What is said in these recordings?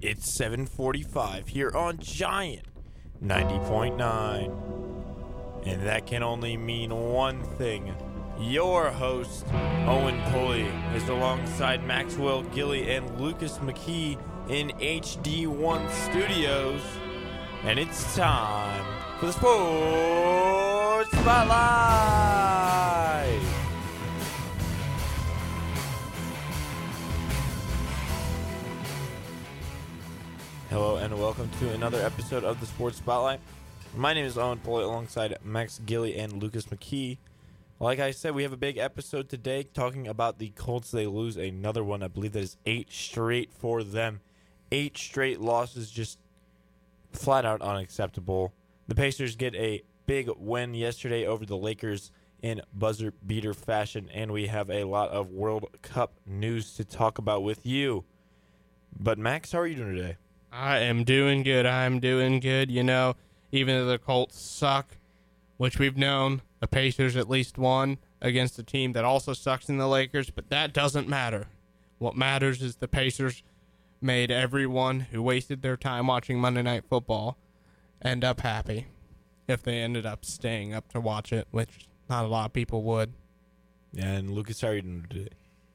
It's 7:45 here on Giant 90.9. And that can only mean one thing. Your host, Owen Pulley, is alongside Maxwell Gilly and Lucas McKee in HD1 Studios. And it's time for the Sports Spotlight! Hello and welcome to another episode of the Sports Spotlight. My name is Owen Pulley alongside Max Gilly and Lucas McKee. Like I said, we have a big episode today talking about the Colts. They lose another one. I believe that is 8 straight for them. 8 straight losses, just flat out unacceptable. The Pacers get a big win yesterday over the Lakers in buzzer beater fashion, and we have a lot of World Cup news to talk about with you. But Max, how are you doing today? I am doing good. You know, even though the Colts suck, which we've known, the Pacers at least won against a team that also sucks in the Lakers, but that doesn't matter. What matters is the Pacers made everyone who wasted their time watching Monday Night Football end up happy if they ended up staying up to watch it, which not a lot of people would. Yeah, and Lucas, how are you doing today?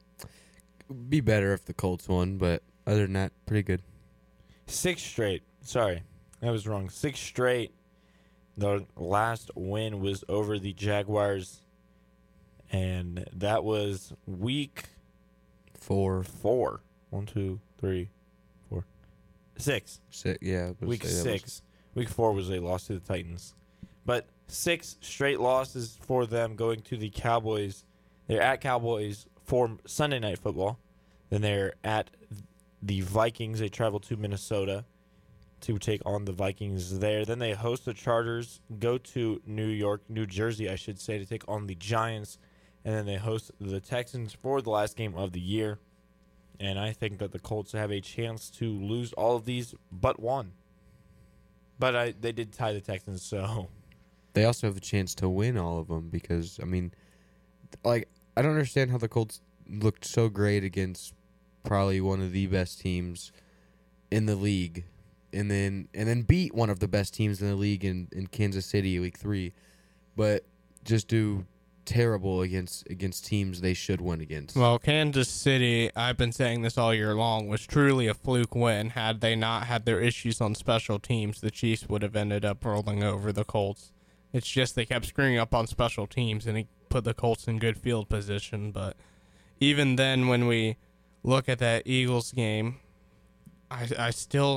Be better if the Colts won, but other than that, pretty good. 6 straight. Sorry, I was wrong. 6 straight. The last win was over the Jaguars, and that was week 4. 1, 2, 3, 4, 6. Yeah. Week 6. Week 4 was a loss to the Titans. But 6 straight losses for them going to the Cowboys. They're at Cowboys for Sunday Night Football. Then they're at the Vikings. They travel to Minnesota to take on the Vikings there. Then they host the Chargers, go to New Jersey, I should say, to take on the Giants. And then they host the Texans for the last game of the year. And I think that the Colts have a chance to lose all of these but one. But they did tie the Texans, so. They also have a chance to win all of them because, I mean, like, I don't understand how the Colts looked so great against probably one of the best teams in the league, and then beat one of the best teams in the league in Kansas City week 3, but just do terrible against teams they should win against. Well, Kansas City, I've been saying this all year long, was truly a fluke win. Had they not had their issues on special teams, the Chiefs would have ended up rolling over the Colts. It's just they kept screwing up on special teams, and it put the Colts in good field position. But even then, when we look at that Eagles game, I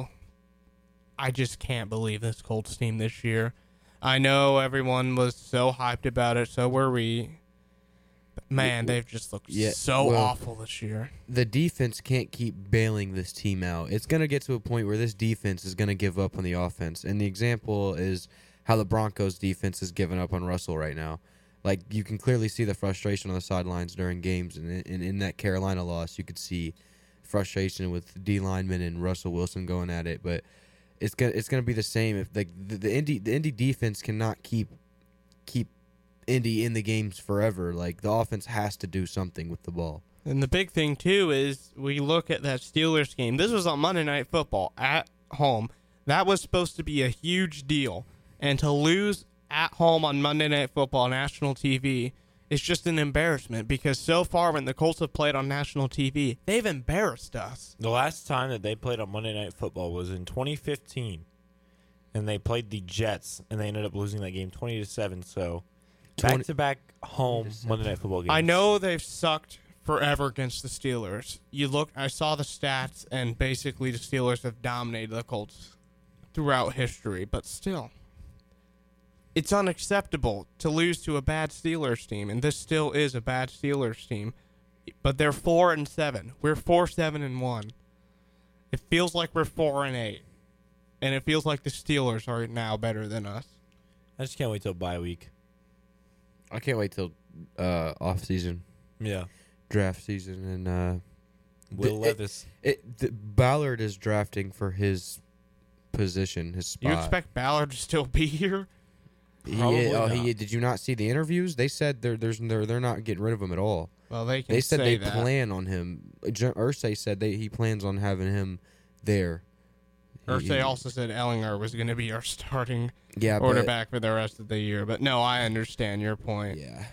just can't believe this Colts team this year. I know everyone was so hyped about it, so were we. But man, they've just looked awful this year. The defense can't keep bailing this team out. It's going to get to a point where this defense is going to give up on the offense. And the example is how the Broncos defense has given up on Russell right now. Like, you can clearly see the frustration on the sidelines during games. And in that Carolina loss, you could see frustration with D linemen and Russell Wilson going at it. But it's gonna be the same if the Indy defense cannot keep Indy in the games forever. Like, the offense has to do something with the ball. And the big thing too is we look at that Steelers game. This was on Monday Night Football at home. That was supposed to be a huge deal, and to lose at home on Monday Night Football national TV is just an embarrassment, because so far when the Colts have played on national TV, they've embarrassed us. The last time that they played on Monday Night Football was in 2015, and they played the Jets, and they ended up losing that game 20-7. So, back-to-back home Monday Night Football games. I know they've sucked forever against the Steelers. I saw the stats, and basically the Steelers have dominated the Colts throughout history, but still, it's unacceptable to lose to a bad Steelers team, and this still is a bad Steelers team. But they're 4-7. We're 4-7-1. It feels like we're 4-8, and it feels like the Steelers are now better than us. I just can't wait till bye week. I can't wait till off season, draft season, and Will Levis. Ballard is drafting for his position, his spot. You expect Ballard to still be here? Did you not see the interviews? They said they're not getting rid of him at all. Well, they said say they plan on him. Irsay said he plans on having him there Irsay also said Ellinger was going to be our starting yeah, quarterback for the rest of the year. But no, I understand your point. Yeah.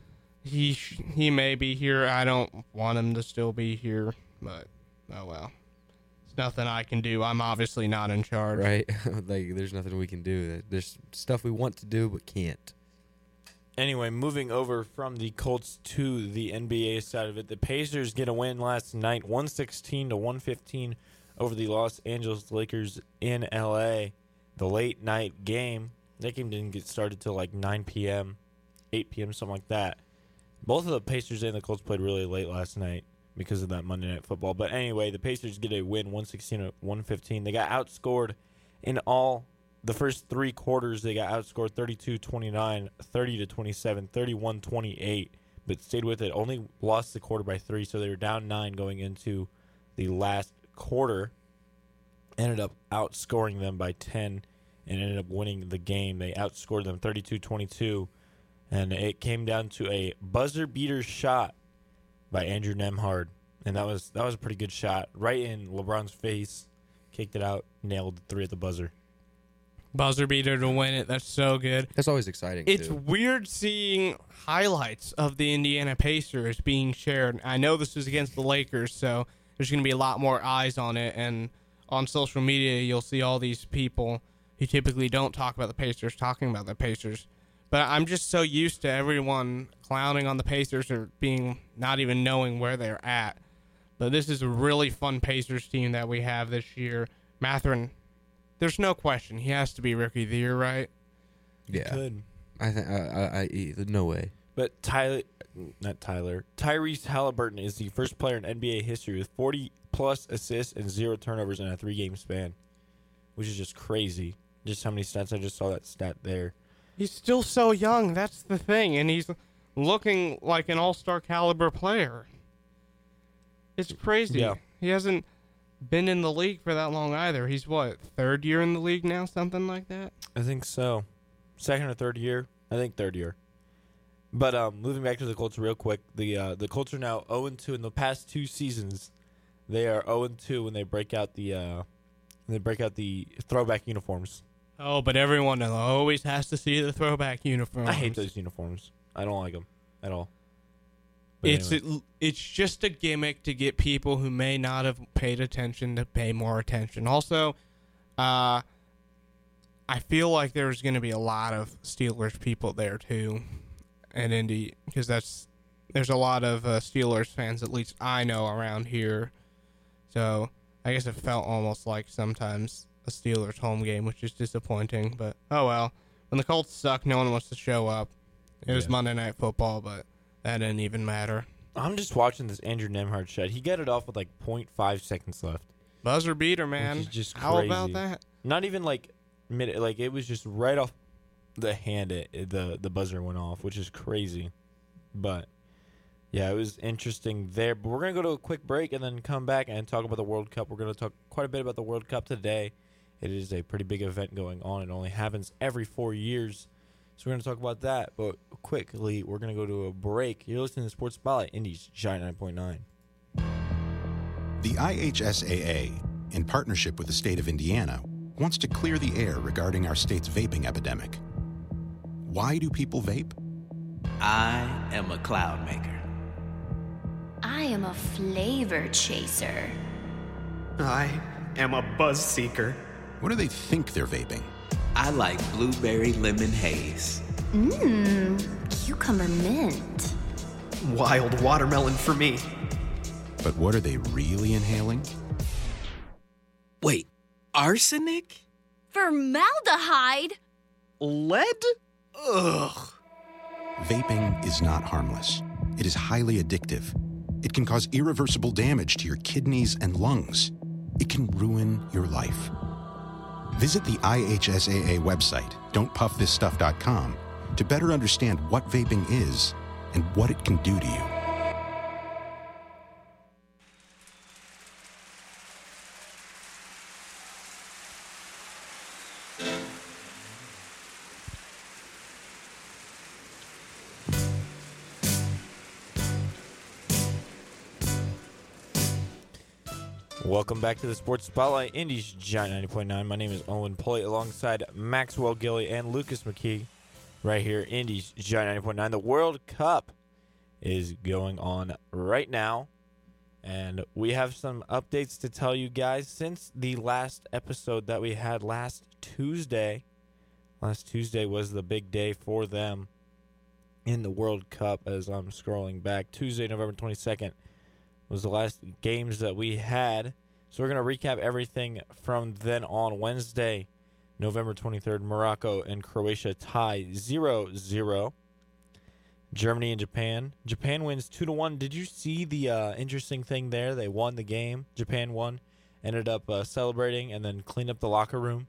He may be here. I don't want him to still be here, but oh well. It's nothing I can do. I'm obviously not in charge. Right? Like, there's nothing we can do. There's stuff we want to do but can't. Anyway, moving over from the Colts to the NBA side of it, the Pacers get a win last night, 116 to 115 over the Los Angeles Lakers in LA. The late night game, that game didn't get started till like 9 p.m., 8 p.m., something like that. Both of the Pacers and the Colts played really late last night because of that Monday Night Football. But anyway, the Pacers get a win, 116 to 115. They got outscored in all the first three quarters. They got outscored 32-29, 30-27, 31-28, but stayed with it. Only lost the quarter by 3, so they were down 9 going into the last quarter. Ended up outscoring them by 10 and ended up winning the game. They outscored them 32-22, and it came down to a buzzer beater shot by Andrew Nembhard, and that was a pretty good shot, right in LeBron's face. Kicked it out, nailed the 3 at the buzzer. Buzzer beater to win it. That's so good. That's always exciting, It's too. weird seeing highlights of the Indiana Pacers being shared. I know this is against the Lakers, so there's going to be a lot more eyes on it. And on social media, you'll see all these people who typically don't talk about the Pacers talking about the Pacers. But I'm just so used to everyone clowning on the Pacers or being not even knowing where they're at. But this is a really fun Pacers team that we have this year. Mathurin, there's no question. He has to be Rookie of the Year, right? Yeah. Good. I think no way. But Tyrese Halliburton is the first player in NBA history with 40-plus assists and 0 turnovers in a 3-game span, which is just crazy. Just how many stats. I just saw that stat there. He's still so young. That's the thing. And he's looking like an all-star caliber player. It's crazy. Yeah. He hasn't been in the league for that long either. He's, what, third year in the league now? Something like that? I think so. Second or third year? I think third year. But moving back to the Colts real quick, the Colts are now 0-2 in the past 2 seasons. They are 0-2 when they break out the throwback uniforms. Oh, but everyone always has to see the throwback uniforms. I hate those uniforms. I don't like them at all. But anyway. It's just a gimmick to get people who may not have paid attention to pay more attention. Also, I feel like there's going to be a lot of Steelers people there too, in Indy, because there's a lot of Steelers fans, at least I know around here. So I guess it felt almost like sometimes a Steelers home game, which is disappointing. But oh well. When the Colts suck, no one wants to show up. It was Monday Night Football, but that didn't even matter. I'm just watching this Andrew Nembhard shot. He got it off with like 0.5 seconds left. Buzzer beater, man. Which is just How crazy. about that? Not even like minute. Like it was just right off the hand. The buzzer went off, which is crazy. But yeah, it was interesting there. But we're gonna go to a quick break and then come back and talk about the World Cup. We're gonna talk quite a bit about the World Cup today. It is a pretty big event going on. It only happens every 4 years. So we're going to talk about that. But quickly, we're going to go to a break. You're listening to Sports Spotlight, Indy's Giant 9.9. The IHSAA, in partnership with the state of Indiana, wants to clear the air regarding our state's vaping epidemic. Why do people vape? I am a cloud maker. I am a flavor chaser. I am a buzz seeker. What do they think they're vaping? I like blueberry lemon haze. Cucumber mint. Wild watermelon for me. But what are they really inhaling? Wait, arsenic? Formaldehyde? Lead? Ugh. Vaping is not harmless. It is highly addictive. It can cause irreversible damage to your kidneys and lungs. It can ruin your life. Visit the IHSAA website, don'tpuffthisstuff.com, to better understand what vaping is and what it can do to you. Welcome back to the Sports Spotlight, Indy's Giant 90.9. My name is Owen Pulley alongside Maxwell Gilly and Lucas McKee right here, Indy's Giant 90.9. The World Cup is going on right now, and we have some updates to tell you guys since the last episode that we had last Tuesday. Last Tuesday was the big day for them in the World Cup as I'm scrolling back. Tuesday, November 22nd. Was the last games that we had. So we're going to recap everything from then on. Wednesday, November 23rd, Morocco and Croatia tie 0-0. Germany and Japan. Japan wins 2-1. Did you see the interesting thing there? They won the game. Japan won. Ended up celebrating and then cleaned up the locker room.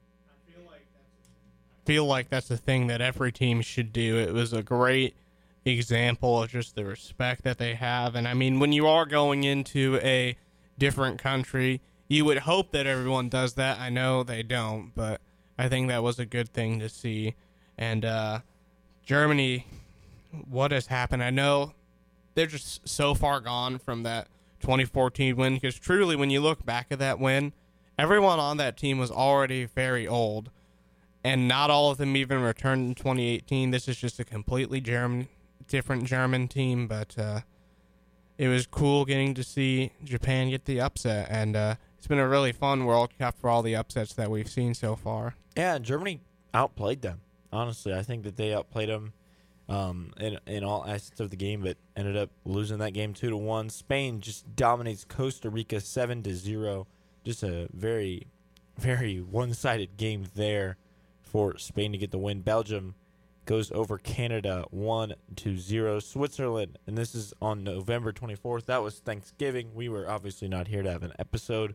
I feel like that's the thing that every team should do. It was a great example of just the respect that they have. And I mean, when you are going into a different country, you would hope that everyone does that. I know they don't, but I think that was a good thing to see. And Germany, what has happened? I know they're just so far gone from that 2014 win, because truly when you look back at that win, everyone on that team was already very old, and not all of them even returned in 2018. This is just a completely different German team, but it was cool getting to see Japan get the upset, and it's been a really fun World Cup for all the upsets that we've seen so far. Yeah, Germany outplayed them. Honestly, I think that they outplayed them in all aspects of the game, but ended up losing that game 2-1. Spain just dominates Costa Rica 7-0. Just a very, very one-sided game there for Spain to get the win. Belgium goes over Canada 1-0. Switzerland, and this is on November 24th. That was Thanksgiving. We were obviously not here to have an episode.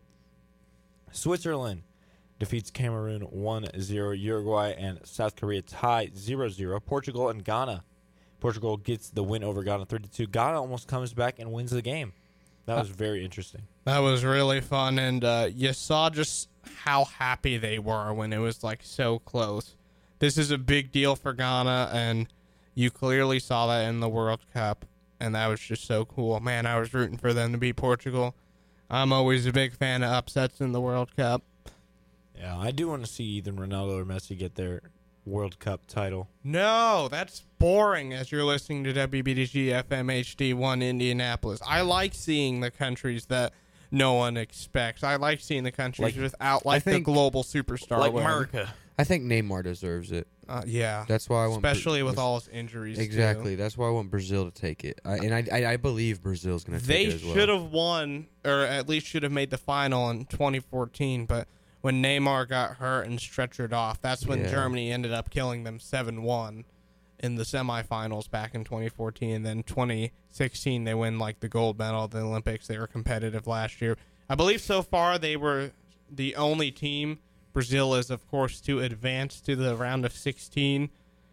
Switzerland defeats Cameroon 1-0. Uruguay and South Korea tie 0-0. Portugal and Ghana. Portugal gets the win over Ghana 3-2. Ghana almost comes back and wins the game. That was very interesting. That was really fun, and you saw just how happy they were when it was like so close. This is a big deal for Ghana, and you clearly saw that in the World Cup, and that was just so cool. Man, I was rooting for them to beat Portugal. I'm always a big fan of upsets in the World Cup. Yeah, I do want to see either Ronaldo or Messi get their World Cup title. No, that's boring as you're listening to WBDG FM HD1 Indianapolis. I like seeing the countries that no one expects. I like seeing the countries without the global superstar. Like win. America. I think Neymar deserves it. Yeah. That's why I want especially with all his injuries. Exactly. Too. That's why I want Brazil to take it. I believe Brazil's going to take it as well. They should have won, or at least should have made the final in 2014, but when Neymar got hurt and stretchered off, that's when Germany ended up killing them 7-1 in the semifinals back in 2014. And then 2016, they win the gold medal at the Olympics. They were competitive last year. I believe so far they were the only team. Brazil is, of course, to advance to the round of 16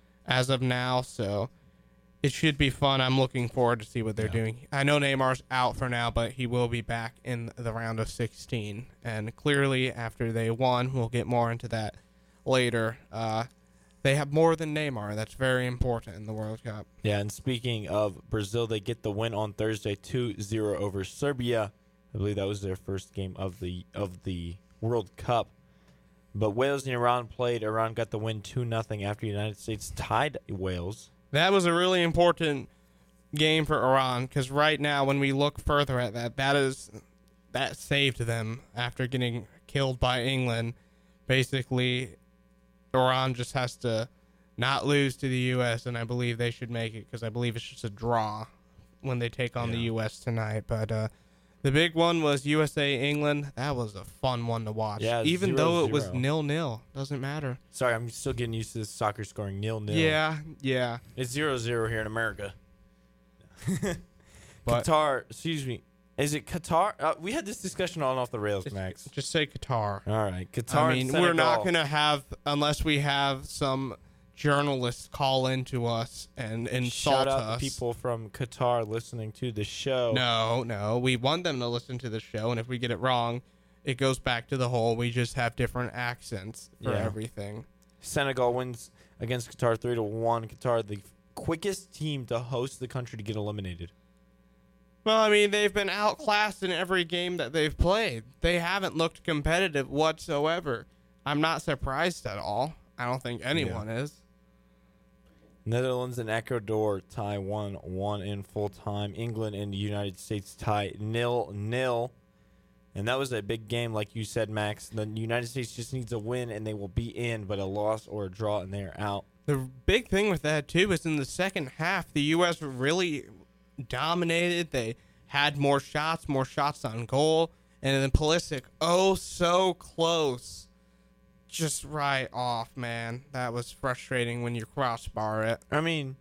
as of now, so it should be fun. I'm looking forward to see what they're doing. I know Neymar's out for now, but he will be back in the round of 16. And clearly, after they won, we'll get more into that later. They have more than Neymar. That's very important in the World Cup. Yeah, and speaking of Brazil, they get the win on Thursday 2-0 over Serbia. I believe that was their first game of the World Cup. But Wales and Iran played. Iran got the win 2-0 after the United States tied Wales. That was a really important game for Iran, because right now, when we look further at that saved them after getting killed by England. Basically, Iran just has to not lose to the U.S., and I believe they should make it, because I believe it's just a draw when they take on the U.S. tonight. But the big one was USA-England. That was a fun one to watch. Yeah, even though it was 0-0. 0-0. Doesn't matter. Sorry, I'm still getting used to this soccer scoring 0-0. Yeah. It's 0-0 here in America. But- Qatar, excuse me. Is it Qatar? We had this discussion on Off the Rails, Max. Just say Qatar. All right. Qatar I and mean, we're not Senegal. going to have, unless we have some journalists call into us and insult Shout out us. the people from Qatar listening to the show. No. We want them to listen to the show, and if we get it wrong, it goes back to the whole we just have different accents for everything. Senegal wins against Qatar 3-1. Qatar, the quickest team to host the country to get eliminated. Well, I mean, they've been outclassed in every game that they've played. They haven't looked competitive whatsoever. I'm not surprised at all. I don't think anyone is. Netherlands and Ecuador tie 1-1 in full time. England and the United States tie 0-0. And that was a big game, like you said, Max. The United States just needs a win, and they will be in, but a loss or a draw, and they're out. The big thing with that, too, is in the second half, the U.S. really dominated. They had more shots on goal. And then Pulisic, oh, so close. Just right off, man. That was frustrating when you crossbar it. I mean,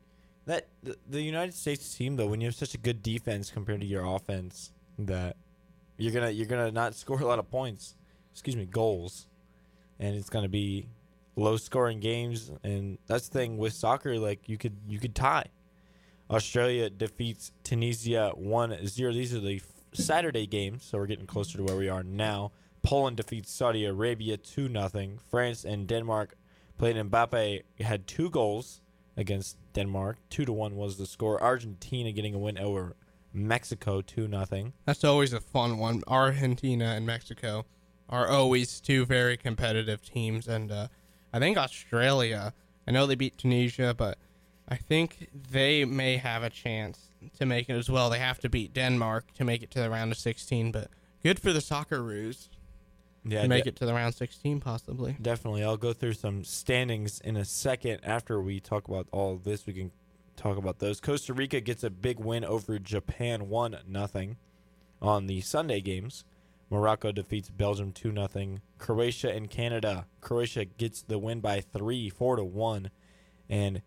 the United States team, though, when you have such a good defense compared to your offense, that you're gonna not score a lot of points. Goals, and it's gonna be low scoring games. And that's the thing with soccer. Like you could tie. Australia defeats Tunisia 1-0. These are the Saturday games, so we're getting closer to where we are now. Poland defeats Saudi Arabia 2-0. France and Denmark played. Mbappe had 2 goals against Denmark. 2-1 was the score. Argentina getting a win over Mexico 2-0. That's always a fun one. Argentina and Mexico are always 2 very competitive teams. And I think Australia, I know they beat Tunisia, but I think they may have a chance to make it as well. They have to beat Denmark to make it to the round of 16, but good for the Socceroos. Yeah, to make it to the round 16, possibly. Definitely. I'll go through some standings in a second. After we talk about all of this, we can talk about those. Costa Rica gets a big win over Japan 1-0 on the Sunday games. Morocco defeats Belgium 2-0. Croatia and Canada. Croatia gets the win by 3, 4-1. And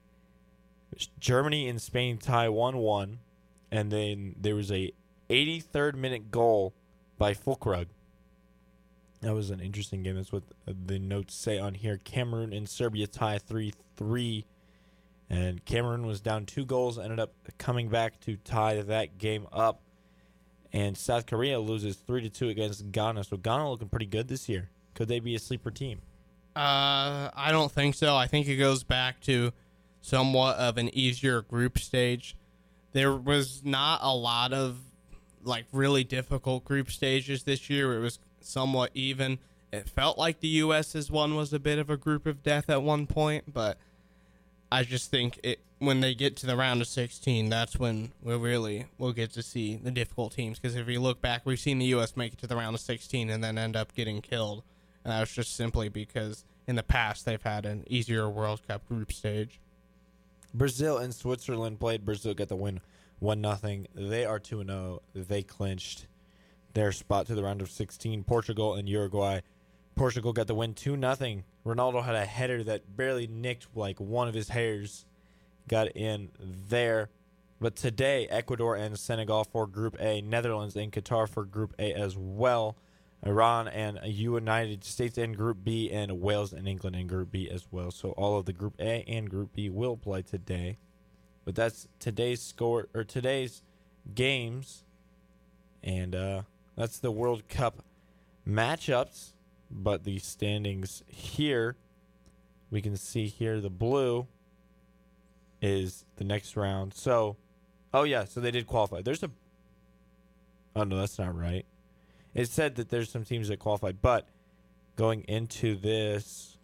Germany and Spain tie 1-1. And then there was a 83rd minute goal by Fulkrug. That was an interesting game. That's what the notes say on here. Cameroon and Serbia tie 3-3. And Cameroon was down 2 goals, ended up coming back to tie that game up. And South Korea loses 3-2 against Ghana. So Ghana looking pretty good this year. Could they be a sleeper team? I don't think so. I think it goes back to somewhat of an easier group stage. There was not a lot of really difficult group stages this year. It was somewhat even. It felt like the U.S.'s one was a bit of a group of death at one point, but I just think when they get to the round of 16, that's when we'll get to see the difficult teams. Because if you look back, we've seen the U.S. make it to the round of 16 and then end up getting killed. And that was just simply because in the past they've had an easier World Cup group stage. Brazil and Switzerland played. Brazil got the win 1-0. They are 2-0. They clinched their spot to the round of 16. Portugal and Uruguay. Portugal got the win 2-0. Ronaldo had a header that barely nicked one of his hairs. Got in there. But today, Ecuador and Senegal for Group A. Netherlands and Qatar for Group A as well. Iran and United States in Group B. And Wales and England in Group B as well. So all of the Group A and Group B will play today. But that's today's score, or today's games. And that's the World Cup matchups. But the standings here, we can see here the blue is the next round. So, so they did qualify. Oh, no, that's not right. It said that there's some teams that qualified, but going into this,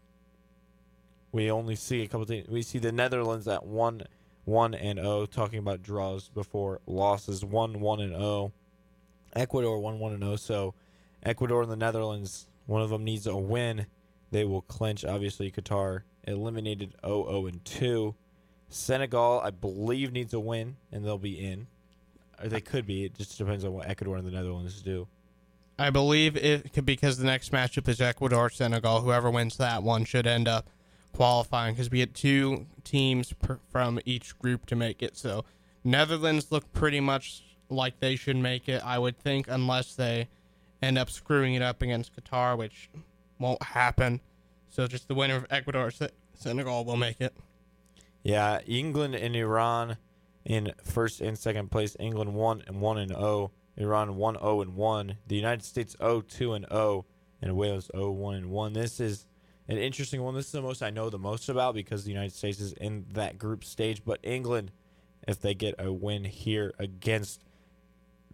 we only see a couple teams. We see the Netherlands at 1-1-0, talking about draws before losses, 1-1-0. Ecuador 1-1-0, so Ecuador and the Netherlands, one of them needs a win. They will clinch. Obviously, Qatar eliminated 0-2. Senegal, I believe, needs a win, and they'll be in. Or they could be. It just depends on what Ecuador and the Netherlands do. I believe it could, because the next matchup is Ecuador-Senegal. Whoever wins that one should end up qualifying, because we had 2 teams from each group to make it. So Netherlands look pretty much like they should make it, I would think, unless they end up screwing it up against Qatar, which won't happen. So just the winner of Ecuador Senegal will make it. Yeah, England and Iran in first and second place. England 1-1-0. Iran 1-0-1. The United States 0-2-0. And Wales 0-1-1. This is an interesting one. This is the most I know the most about, because the United States is in that group stage. But England, if they get a win here against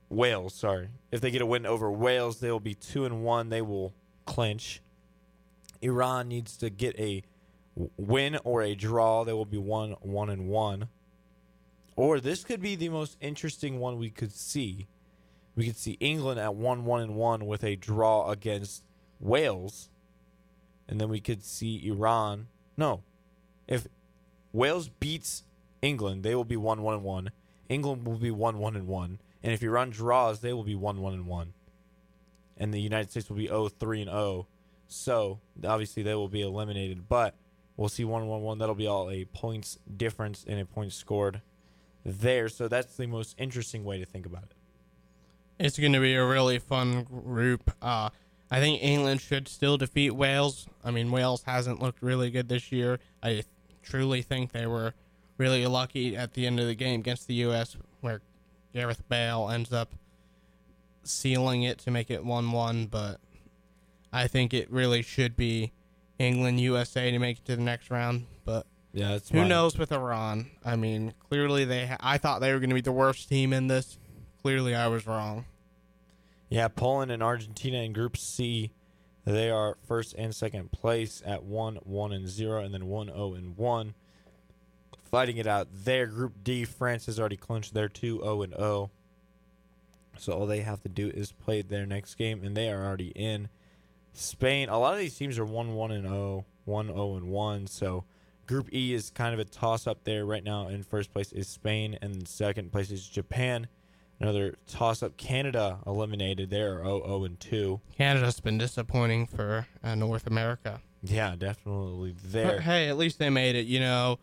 Wales, sorry. If they get a win over Wales, they will be 2-1. They will clinch. Iran needs to get a win or a draw. They will be 1-1. Or this could be the most interesting one we could see. We could see England at 1-1 with a draw against Wales. And then we could see Iran. No. If Wales beats England, they will be 1-1. England will be 1-1. And if Iran draws, they will be 1-1. And the United States will be 0-3-0. So, obviously, they will be eliminated. But we'll see 1-1. That'll be all a points difference and a point scored there. So, that's the most interesting way to think about it. It's going to be a really fun group. I think England should still defeat Wales. I mean, Wales hasn't looked really good this year. I truly think they were really lucky at the end of the game against the U.S., where Gareth Bale ends up sealing it to make it 1-1. But I think it really should be England-USA to make it to the next round. But Yeah, that's who knows with Iran? I mean, clearly I thought they were going to be the worst team in this. Clearly, I was wrong. Yeah, Poland and Argentina in Group C, they are first and second place at 1-1-0, and then 1-0-1. Fighting it out there. Group D, France has already clinched their 2-0-0. So all they have to do is play their next game, and they are already in. Spain, a lot of these teams are 1-1-0, 1-0-1. So Group E is kind of a toss-up there. Right now in first place is Spain, and in second place is Japan. Another toss-up, Canada eliminated. They are 0-2. Canada's been disappointing for North America. Yeah, definitely there. But hey, at least they made it. You know,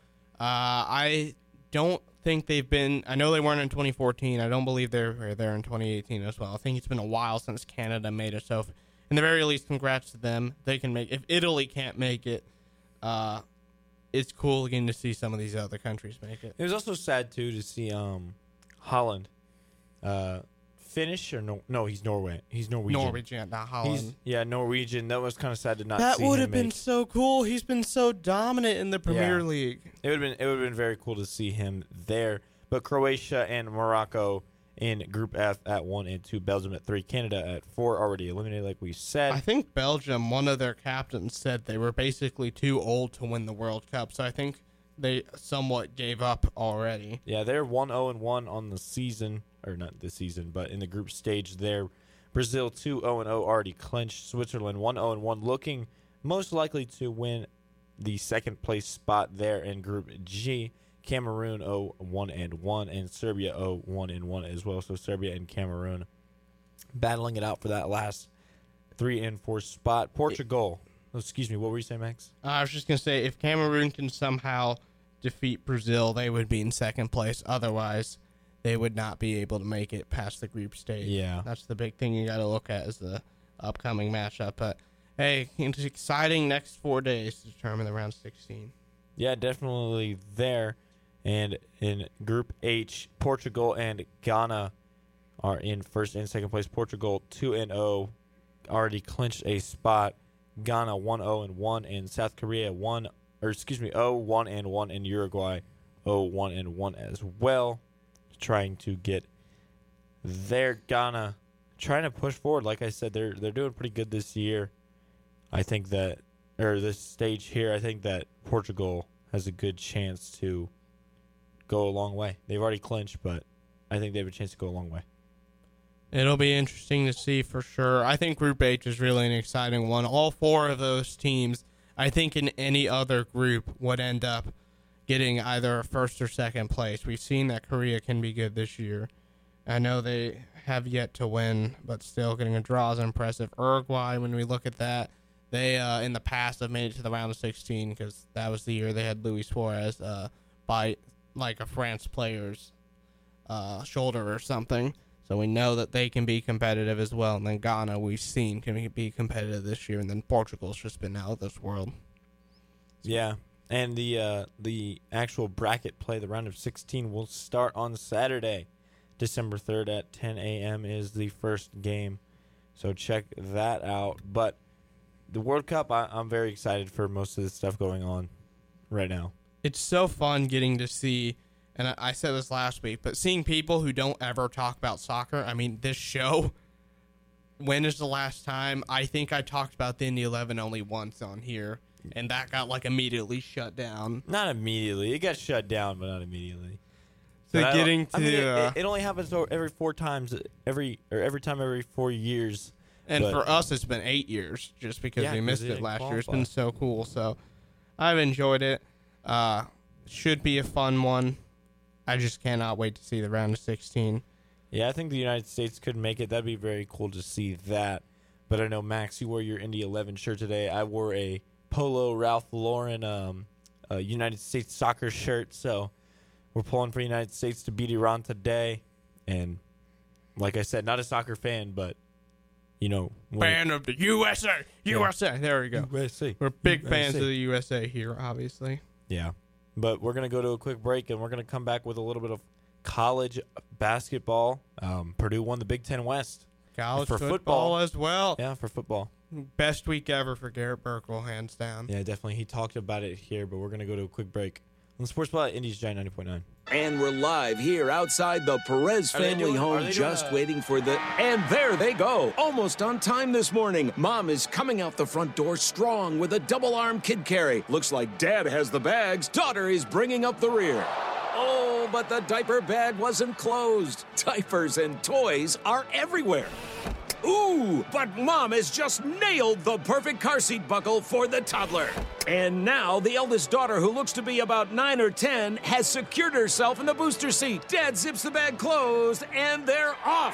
I don't think they've been. I know they weren't in 2014. I don't believe they were there in 2018 as well. I think it's been a while since Canada made it. So, in the very least, congrats to them. They can make. If Italy can't make it, it's cool again to see some of these other countries make it. It was also sad too to see Holland Finnish or no, he's Norway. He's Norwegian. Norwegian, not Holland. Norwegian. That was kind of sad to not That see would him have been make. so cool. He's been so dominant in the Premier League. It would have been very cool to see him there. But Croatia and Morocco in Group F at 1 and 2, Belgium at 3, Canada at 4, already eliminated, like we said. I think Belgium, one of their captains said they were basically too old to win the World Cup. So I think they somewhat gave up already. Yeah, they're 1-0-1 on the season, or not the season, but in the group stage there. Brazil 2-0-0 already clinched. Switzerland 1-0-1, looking most likely to win the second place spot there in Group G. Cameroon 0-1-1, and Serbia 0-1-1 as well. So Serbia and Cameroon battling it out for that last 3 and 4 spot. Portugal. Excuse me, what were you saying, Max? I was just going to say, if Cameroon can somehow defeat Brazil, they would be in second place. Otherwise, they would not be able to make it past the group stage. Yeah. That's the big thing you got to look at is the upcoming matchup. But, hey, it's exciting next 4 days to determine the round 16. Yeah, definitely there. And in Group H, Portugal and Ghana are in first and second place. Portugal 2-0, already clinched a spot. Ghana 1-0-1, and South Korea 0-1-1, and Uruguay 0-1-1 as well. Trying to get their Ghana trying to push forward. Like I said, they're doing pretty good this year. I think that, or this stage here, I think that Portugal has a good chance to go a long way. They've already clinched, but I think they have a chance to go a long way. It'll be interesting to see for sure. I think Group H is really an exciting one. All 4 of those teams, I think in any other group, would end up getting either first or second place. We've seen that Korea can be good this year. I know they have yet to win, but still getting a draw is impressive. Uruguay, when we look at that, they in the past have made it to the round of 16 because that was the year they had Luis Suarez by like a France player's shoulder or something. So we know that they can be competitive as well. And then Ghana, we've seen, can be competitive this year. And then Portugal's just been out of this world. Yeah, and the actual bracket play, the round of 16, will start on Saturday, December 3rd at 10 a.m. is the first game. So check that out. But the World Cup, I'm very excited for most of the stuff going on right now. It's so fun getting to see and I said this last week, but seeing people who don't ever talk about soccer, I mean, this show, when is the last time? I think I talked about the Indy 11 only once on here, and that got like immediately shut down. Not immediately. It got shut down, but not immediately. So But getting to, I mean, it only happens every 4 times, every 4 years. and but- for us, it's been 8 years just because Yeah, we 'cause missed they it didn't last year. It's qualify. been so cool. So I've enjoyed it. Should be a fun one. I just cannot wait to see the round of 16. Yeah, I think the United States could make it. That'd be very cool to see that. But I know, Max, you wore your Indy 11 shirt today. I wore a Polo Ralph Lauren United States soccer shirt. So we're pulling for the United States to beat Iran today. And like I said, not a soccer fan, but, you know. Fan of the USA! USA! There we go. USA. We're big fans of the USA here, obviously. Yeah. But we're going to go to a quick break, and we're going to come back with a little bit of college basketball. Purdue won the Big Ten West. College For football, football. as well. Yeah, for football. Best week ever for Garrett Burkle, hands down. Yeah, definitely. He talked about it here, but we're going to go to a quick break on the Sports Spotlight, Indy's Giant 90.9. And we're live here outside the Perez Are they family doing- are home, they just doing waiting for the... And there they go, almost on time this morning. Mom is coming out the front door strong with a double-arm kid carry. Looks like Dad has the bags. Daughter is bringing up the rear. Oh, but the diaper bag wasn't closed. Diapers and toys are everywhere. Ooh, but Mom has just nailed the perfect car seat buckle for the toddler. And now the eldest daughter, who looks to be about 9 or 10, has secured herself in the booster seat. Dad zips the bag closed, and they're off.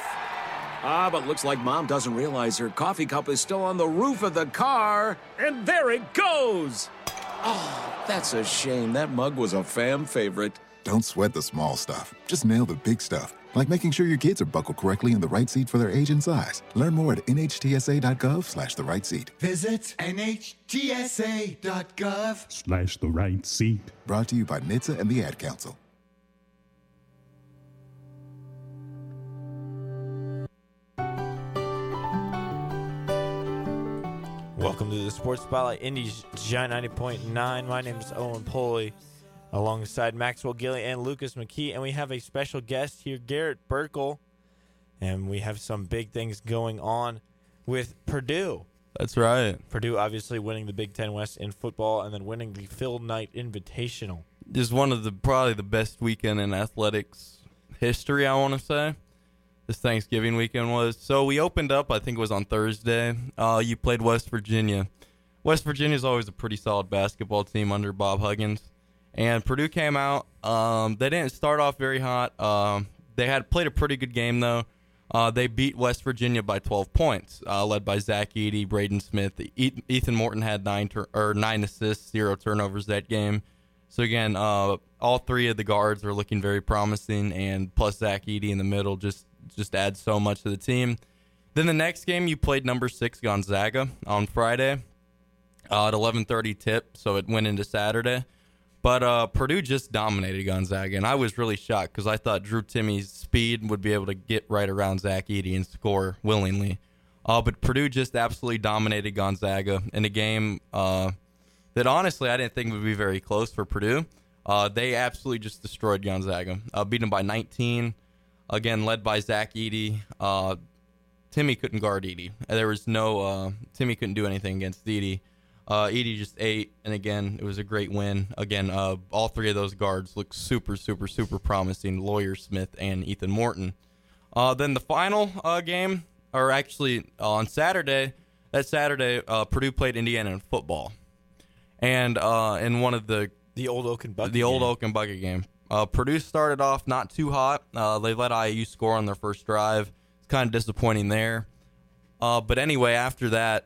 But looks like Mom doesn't realize her coffee cup is still on the roof of the car. And there it goes. Oh, that's a shame. That mug was a fam favorite. Don't sweat the small stuff. Just nail the big stuff, like making sure your kids are buckled correctly in the right seat for their age and size. Learn more at nhtsa.gov/the right seat. Visit nhtsa.gov/ the right seat. Brought to you by NHTSA and the Ad Council. Welcome to the Sports Spotlight, Indy's Giant 90.9. My name is Owen Poley, alongside Maxwell Gilly and Lucas McKee, and we have a special guest here, Garrett Burkle, and we have some big things going on with Purdue. That's right. Purdue obviously winning the Big Ten West in football and then winning the Phil Knight Invitational. Just one of probably the best weekend in athletics history, I want to say. This Thanksgiving weekend was. So we opened up, I think it was on Thursday. You played West Virginia. West Virginia is always a pretty solid basketball team under Bob Huggins. And Purdue came out. They didn't start off very hot. They had played a pretty good game, though. They beat West Virginia by 12 points, led by Zach Edey, Braden Smith. Ethan Morton had 9 assists, 0 turnovers that game. So, again, all three of the guards are looking very promising, and plus Zach Edey in the middle just adds so much to the team. Then the next game, you played number 6 Gonzaga on Friday at 11:30 tip, so it went into Saturday. But Purdue just dominated Gonzaga, and I was really shocked because I thought Drew Timmy's speed would be able to get right around Zach Edey and score willingly. But Purdue just absolutely dominated Gonzaga in a game that honestly I didn't think would be very close for Purdue. They absolutely just destroyed Gonzaga, beat them by 19. Again, led by Zach Edey. Timmy couldn't guard Edey. There was no Timmy couldn't do anything against Edey. Edey just ate, and again, it was a great win. Again, all three of those guards look super, super, super promising, Lawyer Smith and Ethan Morton. Then the final game, or actually on Saturday, Purdue played Indiana in football. And in one of the old Oak and Bucket game, Purdue started off not too hot. They let IU score on their first drive. It's kind of disappointing there. But anyway, after that,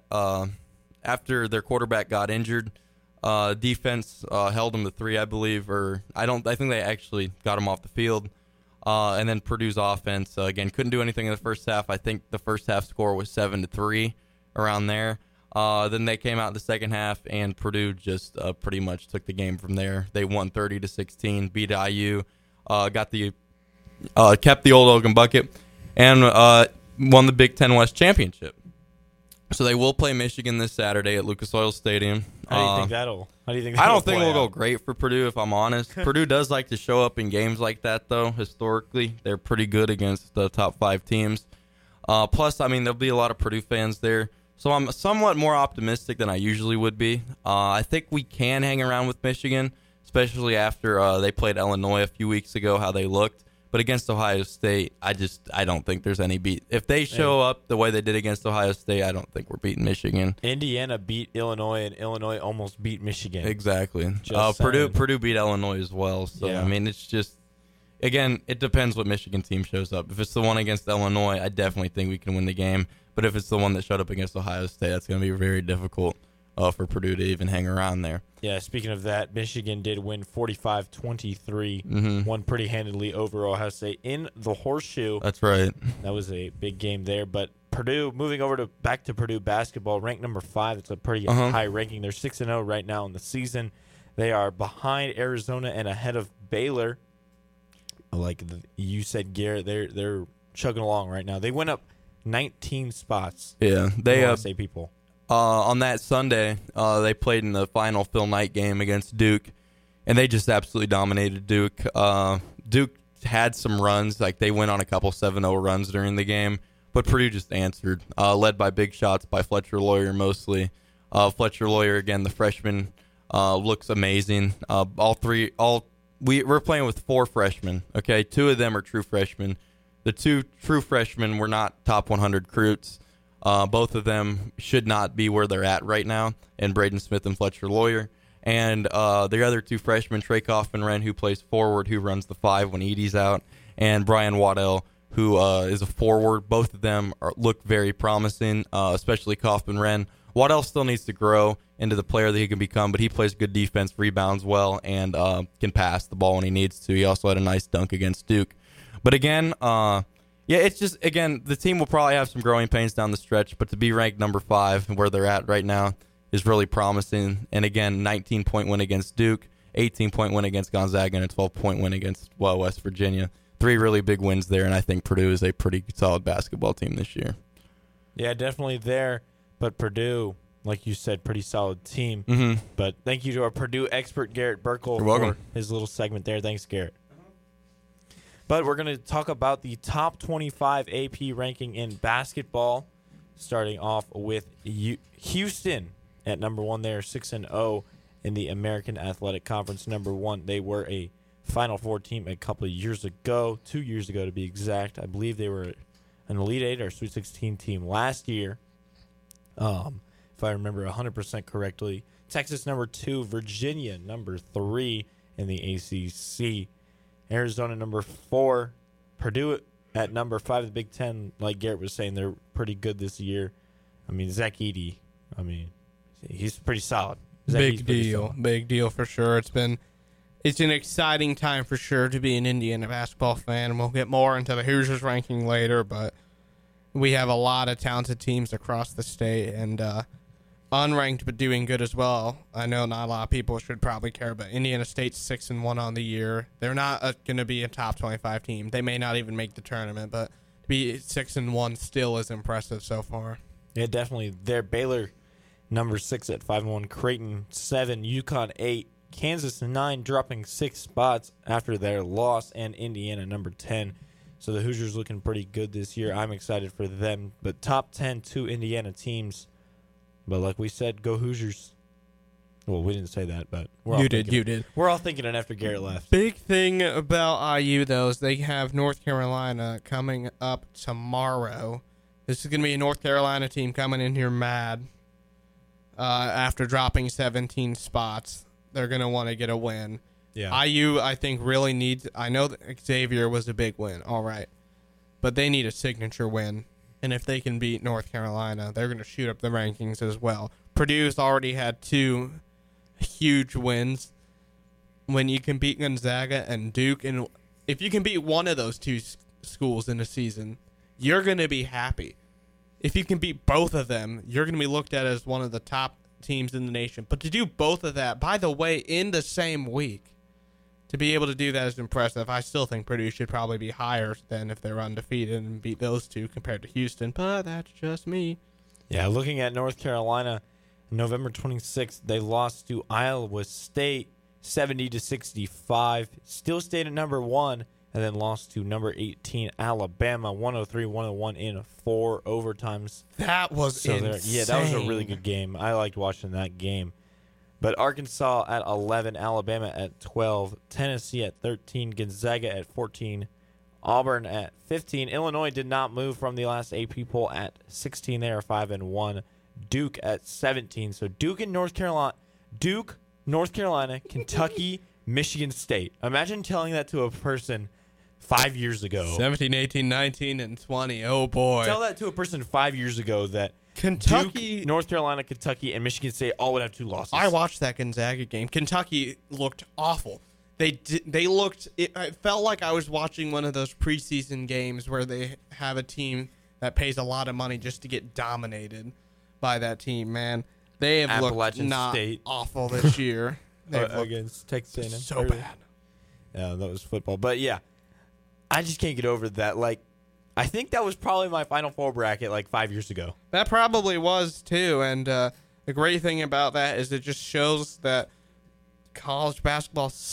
after their quarterback got injured, defense held them to 3, I believe, I think they actually got him off the field. And then Purdue's offense again couldn't do anything in the first half. I think the first half score was 7-3, around there. Then they came out in the second half, and Purdue just pretty much took the game from there. They won 30-16, beat IU, kept the old Oaken bucket, and won the Big Ten West championship. So they will play Michigan this Saturday at Lucas Oil Stadium. How do you think that'll? How do you think? I That'll don't think play it'll go out? great for Purdue, if I'm honest. Purdue does like to show up in games like that, though. Historically, they're pretty good against the top 5 teams. Plus, I mean, there'll be a lot of Purdue fans there, so I'm somewhat more optimistic than I usually would be. I think we can hang around with Michigan, especially after they played Illinois a few weeks ago. How they looked. But against Ohio State, I don't think there's any beat. If they show up the way they did against Ohio State, I don't think we're beating Michigan. Indiana beat Illinois, and Illinois almost beat Michigan. Exactly. Just Purdue beat Illinois as well. So Yeah. I mean, it's just again, it depends what Michigan team shows up. If it's the one against Illinois, I definitely think we can win the game. But if it's the one that showed up against Ohio State, that's going to be very difficult for Purdue to even hang around there. Yeah, speaking of that, Michigan did win 45-23, won pretty handedly over Ohio State in the Horseshoe. That's right. That was a big game there. But Purdue, moving over back to Purdue basketball, ranked number 5. It's a pretty high ranking. They're 6-0 right now in the season. They are behind Arizona and ahead of Baylor. Like you said, Garrett, they're chugging along right now. They went up 19 spots. Yeah, they say people. On that Sunday, they played in the final Phil Knight game against Duke, and they just absolutely dominated Duke. Duke had some runs, like they went on a couple 7-0 runs during the game, but Purdue just answered, led by big shots by Fletcher Lawyer mostly. Fletcher Lawyer, again, the freshman, looks amazing. We're playing with 4 freshmen, okay? 2 of them are true freshmen. The 2 true freshmen were not top 100 recruits. Both of them should not be where they're at right now, and Braden Smith and Fletcher Lawyer. And the other 2 freshmen, Trey Kaufman-Wren, who plays forward, who runs the 5 when Edie's out, and Brian Waddell, who is a forward. Both of them look very promising, especially Kaufman-Wren. Waddell still needs to grow into the player that he can become, but he plays good defense, rebounds well, and can pass the ball when he needs to. He also had a nice dunk against Duke. But again, yeah, it's just, again, the team will probably have some growing pains down the stretch, but to be ranked number 5 where they're at right now is really promising. And again, 19-point win against Duke, 18-point win against Gonzaga, and a 12-point win against West Virginia. 3 really big wins there, and I think Purdue is a pretty solid basketball team this year. Yeah, definitely there. But Purdue, like you said, pretty solid team. Mm-hmm. But thank you to our Purdue expert, Garrett Burkle, You're welcome. for his little segment there. Thanks, Garrett. But we're going to talk about the top 25 AP ranking in basketball, starting off with Houston at number 1 there, 6-0 in the American Athletic Conference. Number 1, they were a Final Four team a couple of years ago, 2 years ago to be exact. I believe they were an Elite 8 or Sweet 16 team last year, if I remember 100% correctly. Texas number 2, Virginia number 3 in the ACC. Arizona number 4, Purdue at number 5 of the Big Ten. Like Garrett was saying, they're pretty good this year. I mean, Zach Edey, he's pretty solid. Big deal for sure. It's an exciting time for sure to be an Indiana basketball fan, and we'll get more into the Hoosiers ranking later, but we have a lot of talented teams across the state, and unranked but doing good as well. I know not a lot of people should probably care, but Indiana State's 6-1 on the year. They're not going to be a top 25 team. They may not even make the tournament, but to be 6-1 still is impressive so far. Yeah, definitely. They're Baylor number 6 at 5-1, Creighton 7, UConn 8, Kansas 9, dropping 6 spots after their loss, and Indiana number 10. So the Hoosiers looking pretty good this year. I'm excited for them. But top 10, 2 Indiana teams. But like we said, go Hoosiers. Well, we didn't say that, but You did. We're all thinking it after Garrett left. Big thing about IU, though, is they have North Carolina coming up tomorrow. This is going to be a North Carolina team coming in here mad after dropping 17 spots. They're going to want to get a win. Yeah. IU, I think, really needs... I know that Xavier was a big win, all right. But they need a signature win. And if they can beat North Carolina, they're going to shoot up the rankings as well. Purdue's already had 2 huge wins. When you can beat Gonzaga and Duke, and if you can beat one of those 2 schools in a season, you're going to be happy. If you can beat both of them, you're going to be looked at as one of the top teams in the nation. But to do both of that, by the way, in the same week, to be able to do that is impressive. I still think Purdue should probably be higher than if they're undefeated and beat those 2 compared to Houston, but that's just me. Yeah, looking at North Carolina, November 26th, they lost to Iowa State 70-65. Still stayed at number 1, and then lost to number 18 Alabama 103-101 in 4 overtimes. That was insane. Yeah, that was a really good game. I liked watching that game. But Arkansas at 11, Alabama at 12, Tennessee at 13, Gonzaga at 14, Auburn at 15. Illinois did not move from the last AP poll at 16. They are 5-1. Duke at 17. So Duke, North Carolina, Kentucky, Michigan State. Imagine telling that to a person 5 years ago. 17, 18, 19, and 20. Oh, boy. Tell that to a person 5 years ago that Kentucky, Duke, North Carolina, Kentucky, and Michigan State all would have 2 losses. I watched that Gonzaga game. Kentucky looked awful. They looked. It felt like I was watching one of those preseason games where they have a team that pays a lot of money just to get dominated by that team. Man, they have looked not State. awful this year. Against Texas A&M. So bad. Yeah, that was football. But yeah, I just can't get over that. Like, I think that was probably my Final Four bracket like 5 years ago. That probably was too. And the great thing about that is it just shows that college basketball is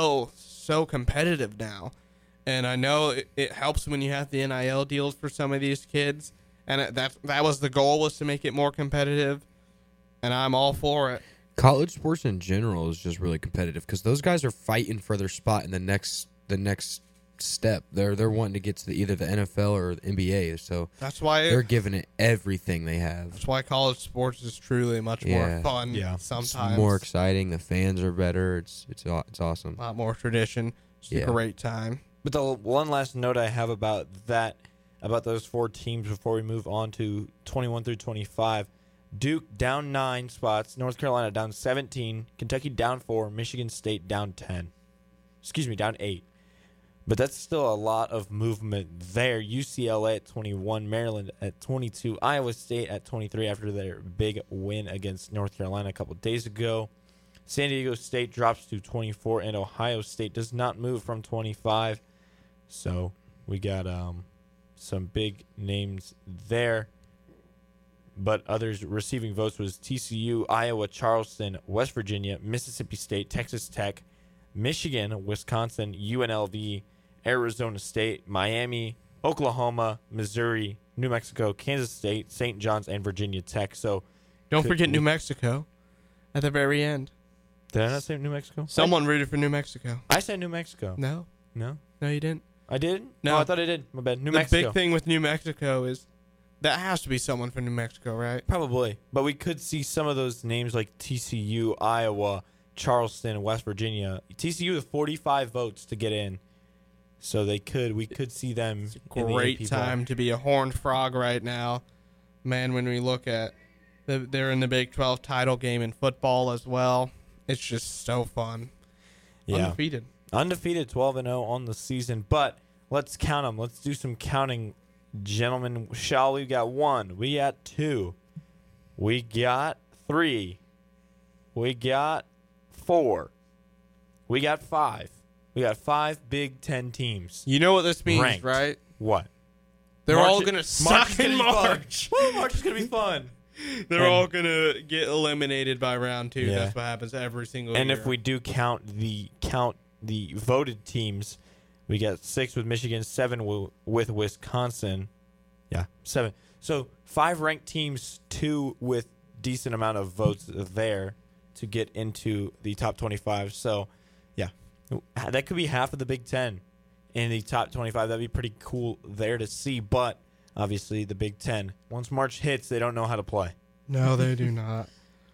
so competitive now. And I know it helps when you have the NIL deals for some of these kids. And that was the goal, was to make it more competitive. And I'm all for it. College sports in general is just really competitive because those guys are fighting for their spot in the next step. They're wanting to get to either the NFL or the NBA. So that's why they're giving it everything they have. That's why college sports is truly much more fun. Yeah, sometimes it's more exciting. The fans are better. It's awesome. A lot more tradition. It's a great time. But the one last note I have about those 4 teams before we move on to 21 through 25. Duke down 9 spots, North Carolina down 17, Kentucky down 4, Michigan State down 10. Down 8. But that's still a lot of movement there. UCLA at 21, Maryland at 22, Iowa State at 23 after their big win against North Carolina a couple days ago. San Diego State drops to 24, and Ohio State does not move from 25. So we got some big names there. But others receiving votes was TCU, Iowa, Charleston, West Virginia, Mississippi State, Texas Tech, Michigan, Wisconsin, UNLV, Arizona State, Miami, Oklahoma, Missouri, New Mexico, Kansas State, St. John's, and Virginia Tech. So don't forget New Mexico at the very end. Did I not say New Mexico? Someone rooted for New Mexico. I said New Mexico. No, you didn't. I didn't? No, I thought I did. My bad. New Mexico. The big thing with New Mexico is that has to be someone from New Mexico, right? Probably. But we could see some of those names like TCU, Iowa, Charleston, West Virginia. TCU with 45 votes to get in. So we could see them. It's a great time to be a Horned Frog right now. Man, when we look at they're in the Big 12 title game in football as well. It's just so fun. Yeah. Undefeated 12-0 on the season. But let's count them. Let's do some counting, gentlemen. Shall we? Got 1. We got 2. We got 3. We got 4. We got 5. We got 5 Big 10 teams. You know what this means, ranked. Right? What? They're all going to suck in March. Woo, March is going to be fun. They're all going to get eliminated by round 2. Yeah. That's what happens every single year. And if we do count the voted teams, we got 6 with Michigan, 7 with Wisconsin. Yeah, 7. So 5 ranked teams, 2 with decent amount of votes there to get into the top 25. So, yeah, that could be half of the Big Ten in the top 25. That'd be pretty cool there to see. But obviously, the Big Ten, once March hits, they don't know how to play. No, they do not.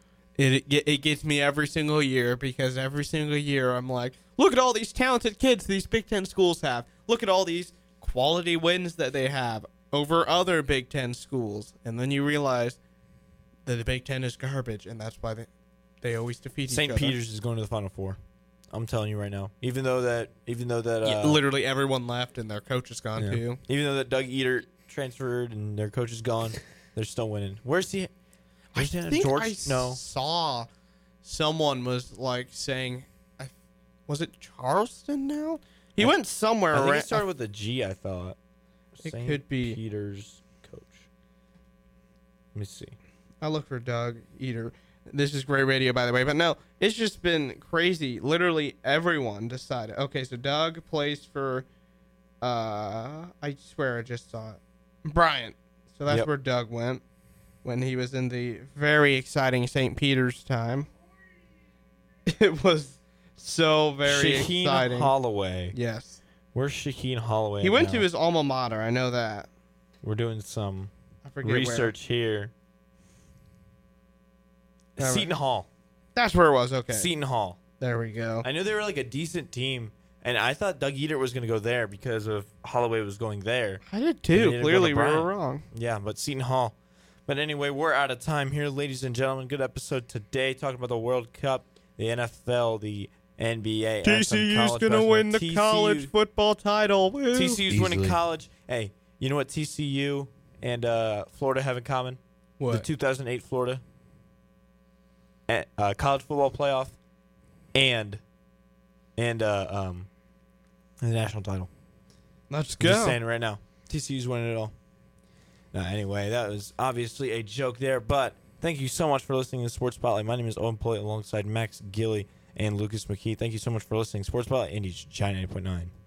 It gets me every single year because every single year I'm like, look at all these talented kids these Big Ten schools have. Look at all these quality wins that they have over other Big Ten schools. And then you realize that the Big Ten is garbage, and that's why they always defeat each other. St. Peter's is going to the Final Four. I'm telling you right now. Even though that literally everyone left and their coach is gone too. Even though that Doug Eater transferred and their coach is gone, they're still winning. Where's he? I think I saw someone was like saying, was it Charleston now? He went somewhere. I think it started with a G, I thought. It could be Peter's coach. Let me see. I'll look for Doug Eater. This is great radio, by the way. But no, it's just been crazy. Literally everyone decided. Okay, so Doug plays for, I swear I just saw it. Bryant. So that's where Doug went when he was in the very exciting St. Peter's time. It was so very Shaheen exciting. Holloway. Yes. Where's Shaheen Holloway? He went now? to his alma mater. I know that. We're doing some I forget research here. All right. Seton Hall. That's where it was. Okay. Seton Hall. There we go. I knew they were like a decent team, and I thought Doug Eater was going to go there because of Holloway was going there. I did And too. he didn't go Clearly to we were Bryant. wrong. Yeah, but Seton Hall. But anyway, we're out of time here, ladies and gentlemen. Good episode today, talking about the World Cup, the NFL, the NBA. and some TCU's college going to basketball. win the TCU college football title. Woo. TCU's winning Easily. college. Hey, you know what TCU and Florida have in common? What? The 2008 Florida college football playoff and the national title. Let's I'm just go. saying it right now. TCU's winning it all. Now, anyway, that was obviously a joke there, but thank you so much for listening to Sports Spotlight. My name is Owen Pulley alongside Max Gilly and Lucas McKee. Thank you so much for listening. Sports Spotlight, Indy's China 8.9.